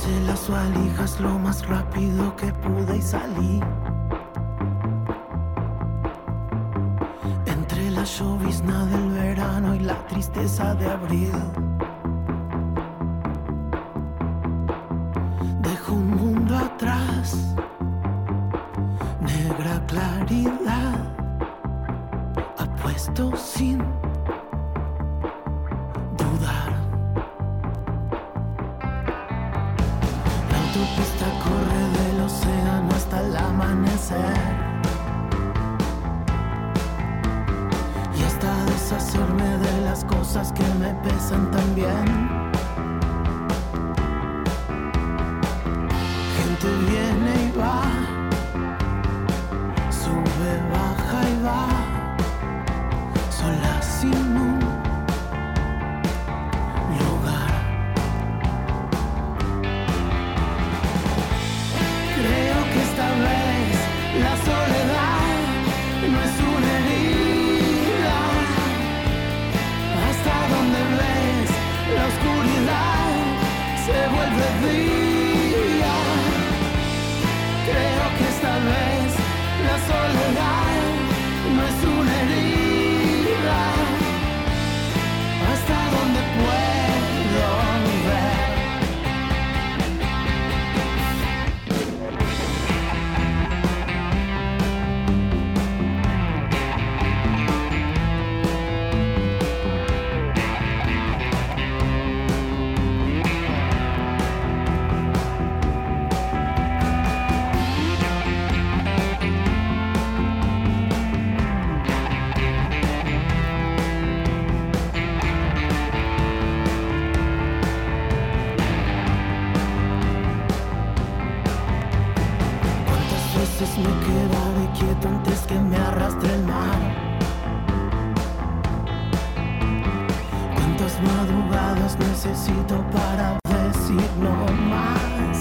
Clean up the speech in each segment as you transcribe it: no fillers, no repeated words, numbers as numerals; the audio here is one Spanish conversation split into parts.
Eché las valijas lo más rápido que pude y salí. Entre la llovizna del verano y la tristeza de abril, dejo un mundo atrás, negra claridad, apuesto sin dudar. La autopista corre del océano hasta el amanecer, y hasta deshacerme de las cosas que me pesan también. Gente viene y va, sube, baja y va, sola sin un lugar. Creo que esta vez la soledad no es una herida. Hasta donde ves la oscuridad se vuelve día. Creo que esta vez la soledad no es una herida. Hasta donde puedo ver. Me quedaré quieto antes que me arrastre el mar. ¿Cuántas madrugadas necesito para decir no más?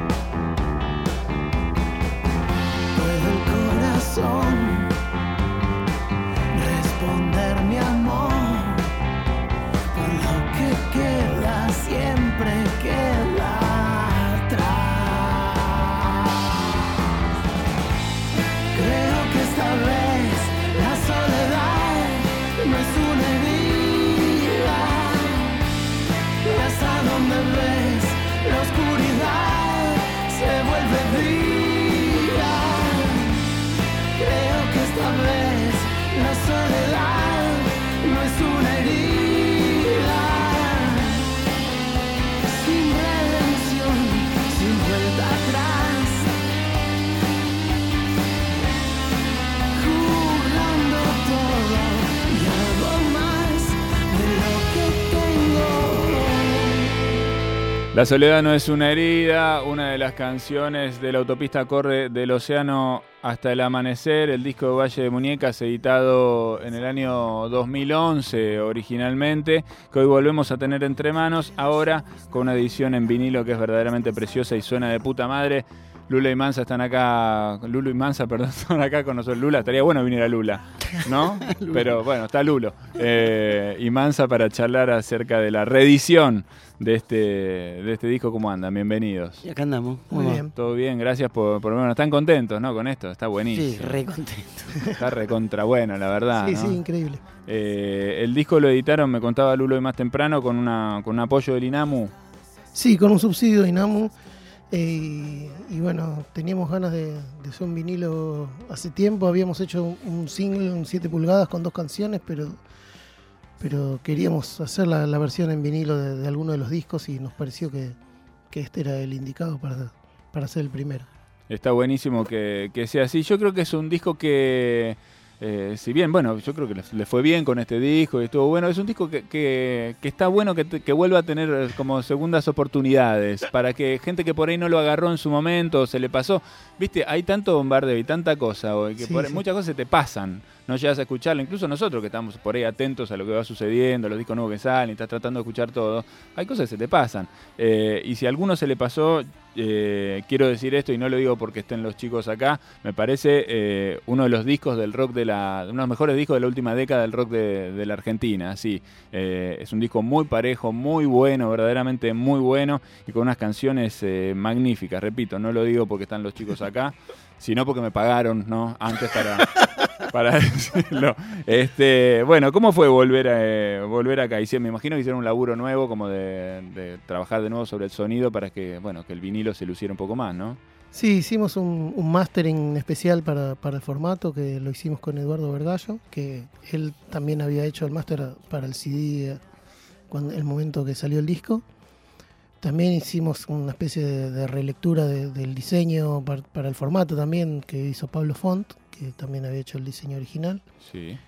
¿Puede el corazón responder mi amor? Por lo que queda, siempre queda atrás. Esta vez la soledad no es una herida. Y hasta donde ves la oscuridad se vuelve día. Creo que esta vez la soledad no es una herida. Sin redención, sin vuelta atrás. La soledad no es una herida, una de las canciones de la autopista corre del océano hasta el amanecer, el disco de Valle de Muñecas, editado en el año 2011 originalmente, que hoy volvemos a tener entre manos, ahora con una edición en vinilo que es verdaderamente preciosa y suena de puta madre. Lula y Mansa están acá, Lulo y Mansa, perdón, están acá con nosotros. Lula, estaría bueno que viniera Lula, ¿no? Pero bueno, está Lulo y Mansa para charlar acerca de la reedición de este disco. ¿Cómo andan? Bienvenidos. Y acá andamos. Muy bien. Todo bien, gracias por bueno, están contentos, ¿no? Con esto, está buenísimo. Sí, re contento. Está recontra bueno, la verdad. Sí, ¿no? sí, increíble. El disco lo editaron, me contaba Lulo y más temprano, con un apoyo del INAMU. Sí, con un subsidio de INAMU. Y bueno, teníamos ganas de hacer un vinilo hace tiempo. Habíamos hecho un single, un 7 pulgadas con 2 canciones, pero queríamos hacer la versión en vinilo de alguno de los discos y nos pareció que este era el indicado para hacer el primero. Está buenísimo que sea así. Yo creo que es un disco que, si bien, bueno, yo creo que le fue bien con este disco y estuvo bueno, es un disco que está bueno que vuelva a tener como segundas oportunidades para que gente que por ahí no lo agarró en su momento, se le pasó. Viste, hay tanto bombardeo y tanta cosa hoy que Sí, por sí. muchas cosas te pasan, no llegas a escucharlo. Incluso nosotros que estamos por ahí atentos a lo que va sucediendo, los discos nuevos que salen, y estás tratando de escuchar todo, hay cosas que se te pasan. Y si a alguno se le pasó, quiero decir esto, y no lo digo porque estén los chicos acá, me parece uno de los discos del rock uno de los mejores discos de la última década del rock de la Argentina. Sí, es un disco muy parejo, muy bueno, verdaderamente muy bueno, y con unas canciones magníficas. Repito, no lo digo porque están los chicos acá, sino porque me pagaron, ¿no? Antes para decirlo. Bueno, ¿cómo fue volver acá? Me imagino que hicieron un laburo nuevo, como de trabajar de nuevo sobre el sonido para que, bueno, que el vinilo se luciera un poco más, ¿no? Sí, hicimos un mastering especial para el formato, que lo hicimos con Eduardo Vergallo, que él también había hecho el máster para el CD el momento que salió el disco. También hicimos una especie de relectura del diseño para el formato también, que hizo Pablo Font, que también había hecho el diseño original. Sí.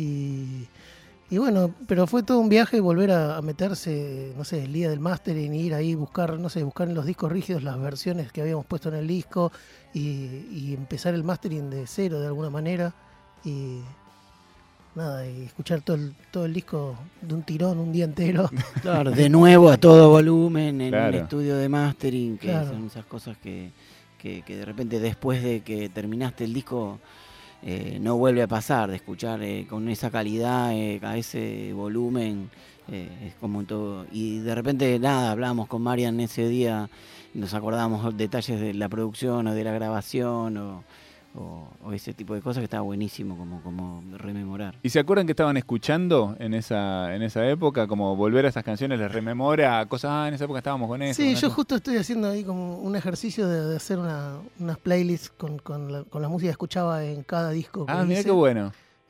Y bueno, pero fue todo un viaje volver a meterse, no sé, el día del mastering, ir ahí, buscar en los discos rígidos las versiones que habíamos puesto en el disco y empezar el mastering de cero de alguna manera. Y nada, y escuchar todo el disco de un tirón, un día entero. Claro, de nuevo a todo volumen en Claro. un estudio de mastering, que Claro. son esas cosas que de repente después de que terminaste el disco no vuelve a pasar, de escuchar con esa calidad, a ese volumen, es como todo. Y de repente nada, hablábamos con Marian ese día, nos acordábamos detalles de la producción o de la grabación o ese tipo de cosas que estaba buenísimo como rememorar. ¿Y se acuerdan que estaban escuchando en esa época? Como volver a esas canciones les rememora cosas, en esa época estábamos con eso. Sí, con yo eso. justo estoy haciendo ahí como un ejercicio de hacer unas playlists con la música que escuchaba en cada disco que Mira hice. qué bueno.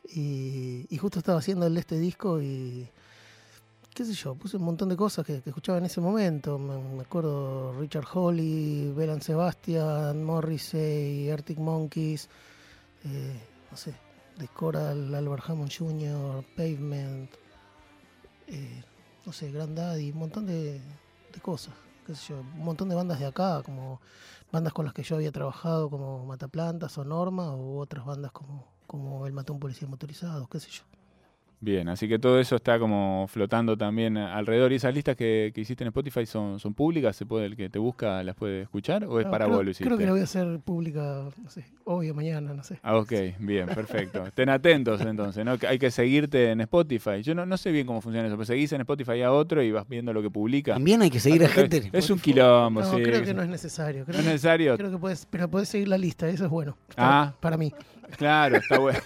Y justo estaba haciendo el de este disco y qué sé yo, puse un montón de cosas que escuchaba en ese momento. Me acuerdo Richard Hawley, Belle Sebastian, Morrissey, Arctic Monkeys, no sé, The Coral, Albert Hammond Jr., Pavement, no sé, Grand Daddy, un montón de cosas, qué sé yo, un montón de bandas de acá, como bandas con las que yo había trabajado, como Mataplantas o Norma, u otras bandas como El Matón Policía Motorizado, qué sé yo. Bien, así que todo eso está como flotando también alrededor. ¿Y esas listas que hiciste en Spotify son públicas? ¿El que te busca las puede escuchar? ¿O es No, para vos lo hiciste? creo que la voy a hacer pública, no sé, hoy o mañana, no sé. Ok, bien, perfecto. Estén atentos entonces, ¿no? Que hay que seguirte en Spotify. Yo no sé bien cómo funciona eso, pero seguís en Spotify a otro y vas viendo lo que publica. También hay que seguir a gente. Es un quilombo, No, sí. creo que no es necesario. ¿No es necesario? Creo que pero podés seguir la lista, eso es bueno. Para mí. Claro, está bueno.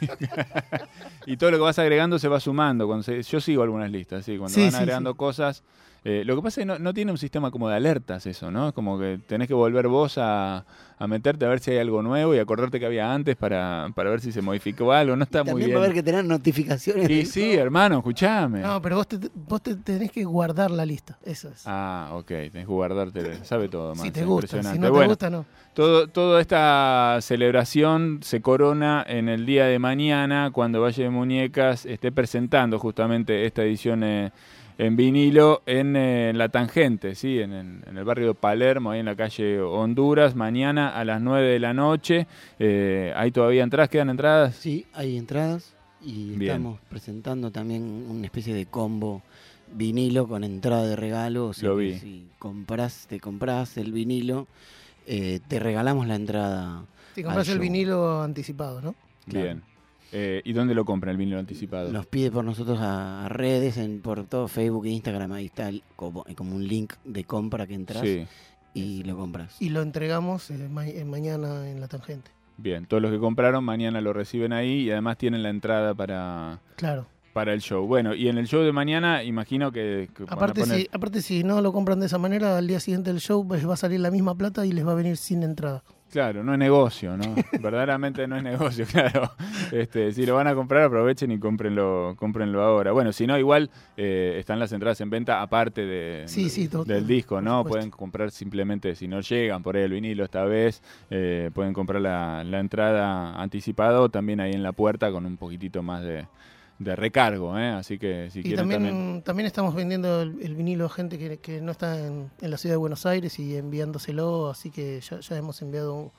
Y todo lo que vas agregando se va sumando. Yo sigo algunas listas, sí, cuando van agregando cosas. Lo que pasa es que no tiene un sistema como de alertas eso, ¿no? Es como que tenés que volver vos a meterte a ver si hay algo nuevo y acordarte que había antes para ver si se modificó algo. No está muy bien. También va a haber que tener notificaciones. Y sí, hermano, escuchame. No, pero vos te tenés que guardar la lista, eso es. Ok, tenés que guardarte, sabe todo más. Si te gusta, si Impresionante. no te gusta, no. Toda esta celebración se corona en el día de mañana cuando Valle de Muñecas esté presentando justamente esta edición en vinilo en La Tangente, ¿sí? en el barrio de Palermo, ahí en la calle Honduras, mañana a las 9 de la noche. ¿Hay todavía entradas? ¿Quedan entradas? Sí, hay entradas y Bien. estamos presentando también una especie de combo vinilo con entrada de regalo. O sea, Lo vi. Si te compras el vinilo, te regalamos la entrada. Si compras al el show. vinilo anticipado, ¿no? Claro. Bien. ¿Y dónde lo compran el vinilo anticipado? Nos pide por nosotros a redes, por todo Facebook e Instagram, ahí está como un link de compra que entras Sí. y lo compras. Y lo entregamos mañana en La Tangente. Bien, todos los que compraron mañana lo reciben ahí y además tienen la entrada Claro. para el show. Bueno, y en el show de mañana imagino que van a Aparte, poner... aparte, si no lo compran de esa manera, al día siguiente del show les va a salir la misma plata y les va a venir sin entrada. Claro, no es negocio, ¿no? Verdaderamente no es negocio, claro. Si lo van a comprar, aprovechen y cómprenlo ahora. Bueno, si no, igual están las entradas en venta aparte del disco, ¿no? Pueden comprar simplemente, si no llegan por ahí el vinilo esta vez, pueden comprar la entrada anticipada o también ahí en la puerta con un poquitito más de recargo, así que si Y quieren también estamos vendiendo el vinilo a gente que no está en la ciudad de Buenos Aires y enviándoselo, así que ya hemos enviado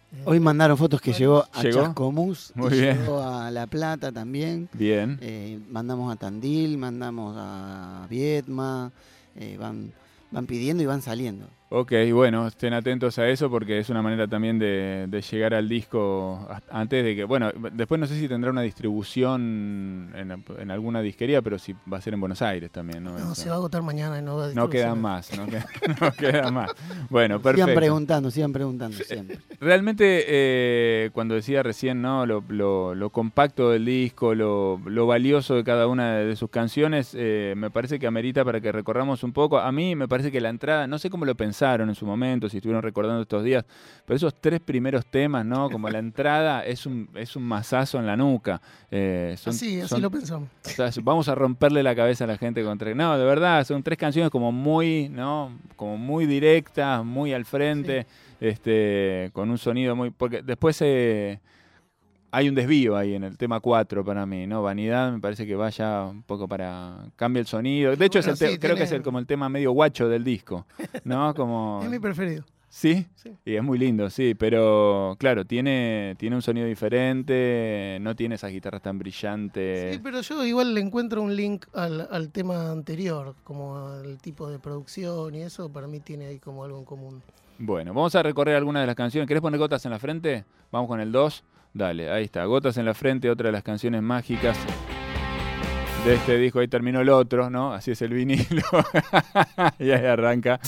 Hoy mandaron fotos que llegó a ¿Llegó? Chascomús, Muy y bien. llegó a La Plata también. Bien. Mandamos a Tandil, mandamos a Viedma, van pidiendo y van saliendo. Ok, bueno, estén atentos a eso porque es una manera también de llegar al disco antes de que... Bueno, después no sé si tendrá una distribución en alguna disquería, pero sí va a ser en Buenos Aires también, ¿no? No, Eso. se va a agotar mañana y no va a No quedan más, no quedan más. Bueno, perfecto. Sigan preguntando siempre. Realmente, cuando decía recién, ¿no? Lo compacto del disco, lo valioso de cada una de sus canciones, me parece que amerita para que recorramos un poco. A mí me parece que la entrada, no sé cómo lo pensaron en su momento, si estuvieron recordando estos días, pero esos 3 primeros temas, ¿no? Como la entrada es un mazazo en la nuca. Así lo pensamos. O sea, vamos a romperle la cabeza a la gente con 3. No, de verdad, son 3 canciones como muy, ¿no? Como muy directas, muy al frente, con un sonido muy... Porque después hay un desvío ahí en el tema 4 para mí, ¿no? Vanidad me parece que vaya un poco para... Cambia el sonido. De hecho, Bueno, creo que es como el tema medio guacho del disco, ¿no? Como... Es mi preferido. ¿Sí? Sí. Y es muy lindo, sí, pero claro, tiene un sonido diferente, no tiene esas guitarras tan brillantes. Sí, pero yo igual le encuentro un link al tema anterior, como el tipo de producción y eso, para mí tiene ahí como algo en común. Bueno, vamos a recorrer algunas de las canciones. ¿Querés poner Gotas en la Frente? Vamos con el 2. Dale, ahí está. Gotas en la Frente, otra de las canciones mágicas de este disco. Ahí terminó el otro, ¿no? Así es el vinilo. Y ahí arranca.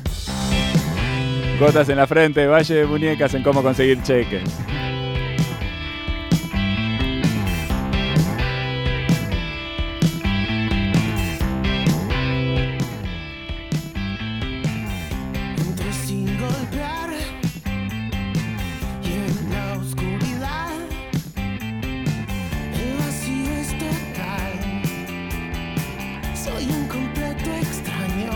Gotas en la Frente, Valle de Muñecas en Cómo Conseguir Cheques. Entro sin golpear y en la oscuridad el vacío es total. Soy un completo extraño.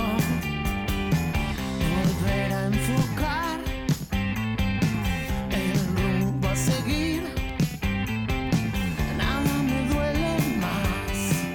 Volver a enfocar el rumbo a seguir. Nada me duele más.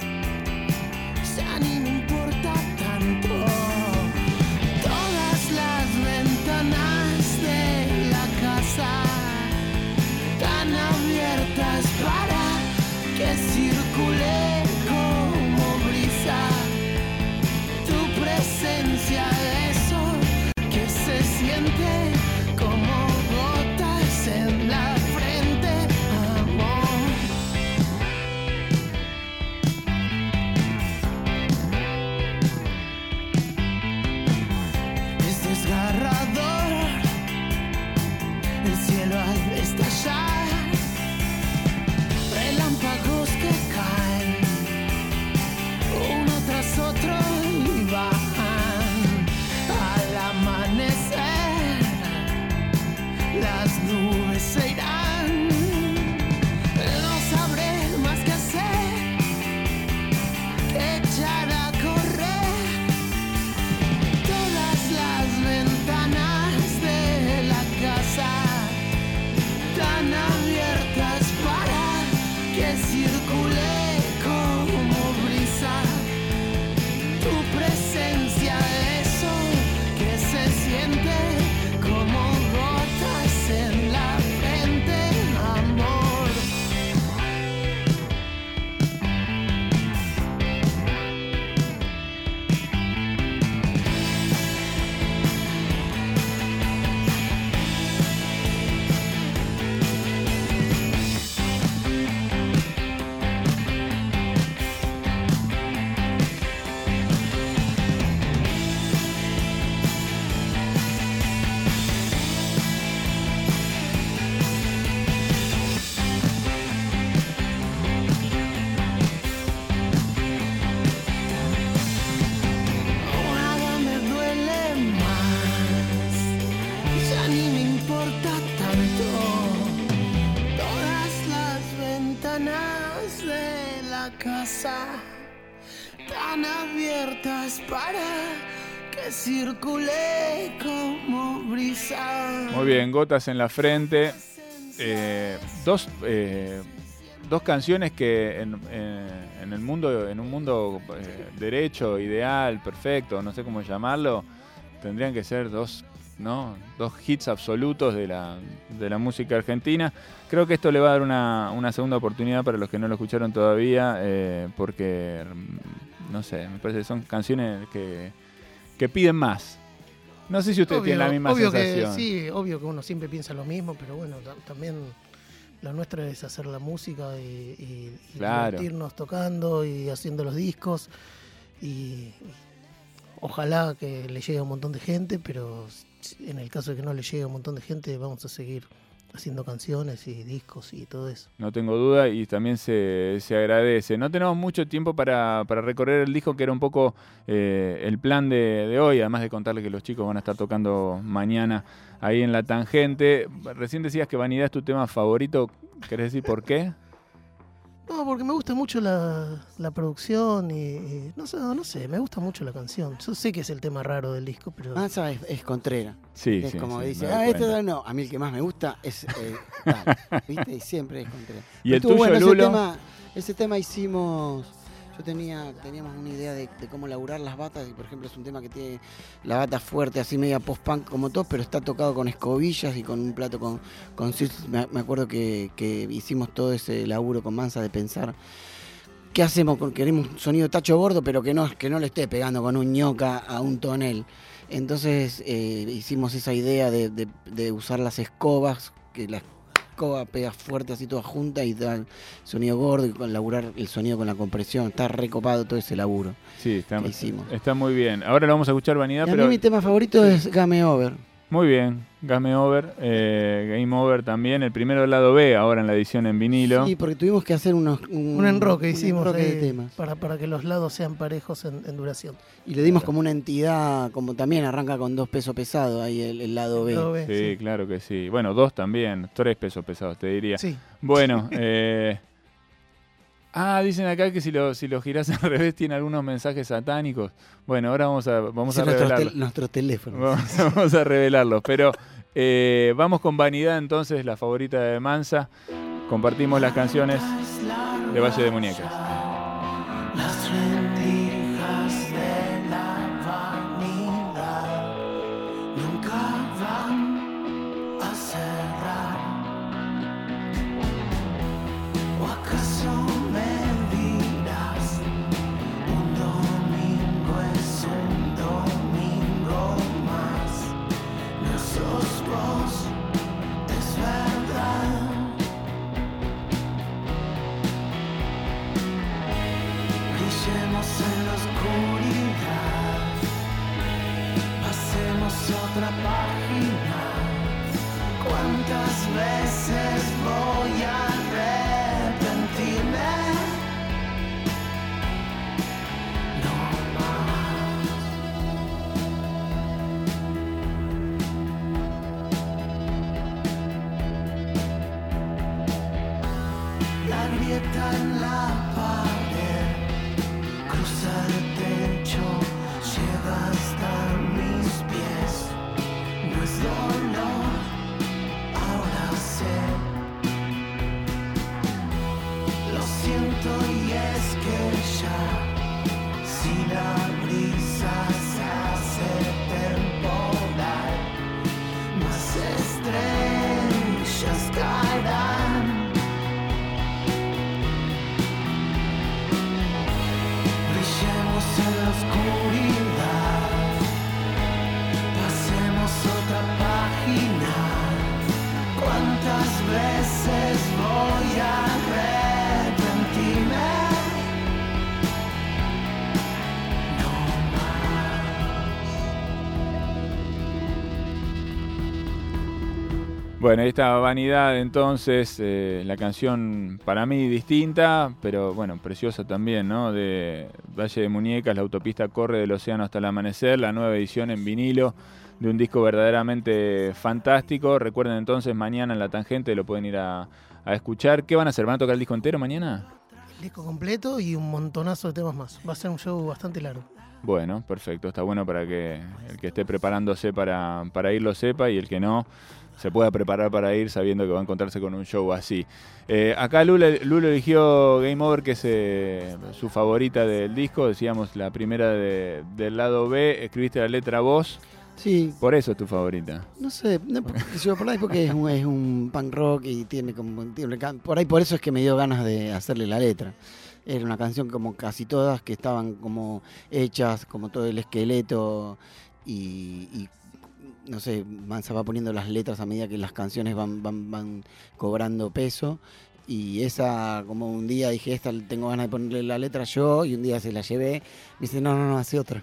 Ya ni me importa tanto. Todas las ventanas de la casa están abiertas para que circule como brisa tu presencia, eso que se siente como gotas en la frente, amor. Es desgarrador el cielo al estallar, relámpagos que caen uno tras otro y bajan al amanecer. Las nubes se irán, no sabré más qué hacer que echar a correr. Todas las ventanas de la casa están abiertas para que circule como brisa tu presencia, eso que se siente como gotas en la frente, amor. Nada me duele más, ya ni me importa tanto. Todas las ventanas de la casa están abiertas para que circule como brisa. Muy bien, Gotas en la Frente. Dos canciones que en el mundo, en un mundo derecho, ideal, perfecto, no sé cómo llamarlo, tendrían que ser dos ¿no? 2 hits absolutos de la música argentina. Creo que esto le va a dar una segunda oportunidad para los que no lo escucharon todavía, porque, no sé, me parece que son canciones que piden más. No sé si usted tiene la misma sensación. Sí, obvio que uno siempre piensa lo mismo, pero bueno, también lo nuestro es hacer la música y claro, divertirnos tocando y haciendo los discos. Y ojalá que le llegue a un montón de gente, pero en el caso de que no le llegue a un montón de gente, vamos a seguir haciendo canciones y discos y todo eso. No tengo duda, y también se agradece. No tenemos mucho tiempo para recorrer el disco, que era un poco el plan de hoy, además de contarle que los chicos van a estar tocando mañana ahí en La Tangente. Recién decías que Vanidad es tu tema favorito. ¿Querés decir por qué? No, porque me gusta mucho la producción y no sé, me gusta mucho la canción. Yo sé que es el tema raro del disco, pero... Mansa es contrera. Sí, es sí, como sí, dice, cuenta. no, a mí el que más me gusta es tal, ¿viste? Y siempre es contrera. ¿Y el Estuvo tuyo, bueno, Lulo? ese tema hicimos... Teníamos una idea de cómo laburar las batas, y por ejemplo es un tema que tiene la bata fuerte, así media post-punk como todos, pero está tocado con escobillas y con un plato con me acuerdo que hicimos todo ese laburo con Mansa de pensar qué hacemos, queremos un sonido tacho gordo, pero que no le esté pegando con un ñoca a un tonel. Entonces hicimos esa idea de usar las escobas, que la escoba pega fuerte así toda junta y da el sonido gordo, y con laburar el sonido con la compresión. Está recopado todo ese laburo. Sí, que hicimos. Está muy bien. Ahora lo vamos a escuchar, Vanidad, Y a pero... mí mi tema favorito es Game Over. Muy bien, Game Over, Game Over también, el primero del lado B, ahora en la edición en vinilo. Sí, porque tuvimos que hacer un enroque hicimos de temas. Para que los lados sean parejos en duración. Y le dimos como una entidad, como también arranca con 2 pesos pesados ahí el lado B. Sí, claro que sí. Bueno, 2 también, 3 pesos pesados, te diría. Sí. Bueno, dicen acá que si lo girás al revés tiene algunos mensajes satánicos. Bueno, ahora vamos a revelarlos. Nuestros teléfonos. Vamos a revelarlos, pero vamos con Vanidad entonces, la favorita de Mansa. Compartimos las canciones de Valle de Muñecas. Las rendijas de la vanidad nunca van a cerrar. ¿O acaso me dirás, un domingo es un domingo más? No sos vos, es verdad. Brillemos en la oscuridad, pasemos otra página. ¿Cuántas veces voy a arrepentirme? No más. La grieta en la pared cruza el techo, llega hasta mis pies. No es dolor, ahora sé. Lo siento y es que ya, si la brisa se hace temporal, más estrellas caerán. Brillemos en la oscuridad, pasemos otra página. ¿Cuántas veces voy a arrepentirme? No más. Bueno, ahí está Vanidad entonces, la canción para mí distinta, pero bueno, preciosa también, ¿no? De Valle de Muñecas, la autopista corre del océano hasta el amanecer, la nueva edición en vinilo de un disco verdaderamente fantástico. Recuerden entonces, mañana en La Tangente lo pueden ir a escuchar. ¿Qué van a hacer? ¿Van a tocar el disco entero mañana? El disco completo y un montonazo de temas más. Va a ser un show bastante largo. Bueno, perfecto. Está bueno para que el que esté preparándose para ir lo sepa, y el que no se pueda preparar para ir sabiendo que va a encontrarse con un show así. Acá Lulo eligió Game Over, que es su favorita del disco. Decíamos la primera del lado B. ¿Escribiste la letra vos? Sí. Por eso es tu favorita. No sé, por ahí porque es un punk rock y tiene como... Por ahí por eso es que me dio ganas de hacerle la letra. Era una canción como casi todas que estaban como hechas, como todo el esqueleto y no sé, se va poniendo las letras a medida que las canciones van cobrando peso. Y esa, como un día dije, esta tengo ganas de ponerle la letra yo, y un día se la llevé, me dice, no, hace otra.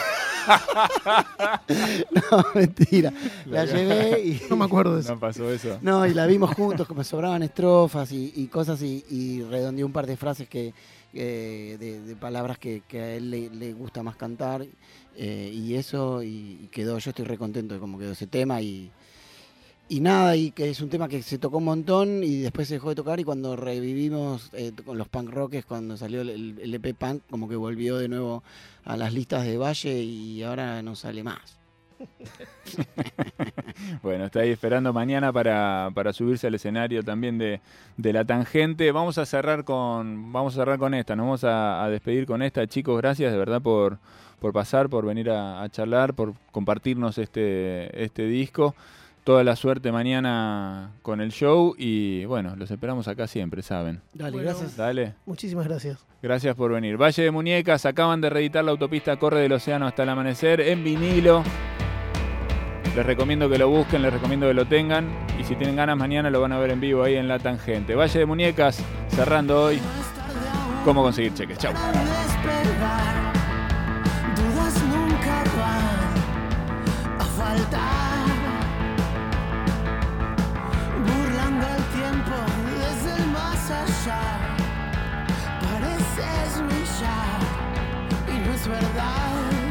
No, mentira. La llevé y... No me acuerdo de eso. ¿No pasó eso? No, y la vimos juntos, como sobraban estrofas y cosas, y redondeé un par de frases de palabras que a él le gusta más cantar, y eso, y quedó, yo estoy re contento de cómo quedó ese tema, y nada, y que es un tema que se tocó un montón y después se dejó de tocar, y cuando revivimos con los punk rockers, cuando salió el EP Punk, como que volvió de nuevo a las listas de Valle y ahora no sale más. Bueno, está ahí esperando mañana para subirse al escenario también de La Tangente. Vamos a cerrar con esta, nos vamos a despedir con esta. Chicos, gracias de verdad por pasar, por venir a charlar, por compartirnos este disco. Toda la suerte mañana con el show y bueno, los esperamos acá siempre, ¿saben? Dale, Bueno, gracias. Dale. Muchísimas gracias. Gracias por venir. Valle de Muñecas, acaban de reeditar La Autopista Corre del Océano hasta el amanecer en vinilo. Les recomiendo que lo busquen, les recomiendo que lo tengan. Y si tienen ganas, mañana lo van a ver en vivo ahí en La Tangente. Valle de Muñecas, cerrando hoy. ¿Cómo conseguir cheques? Chau. Dudas nunca van a faltar. Burlando el tiempo desde el más allá. Pareces brillar y no es verdad.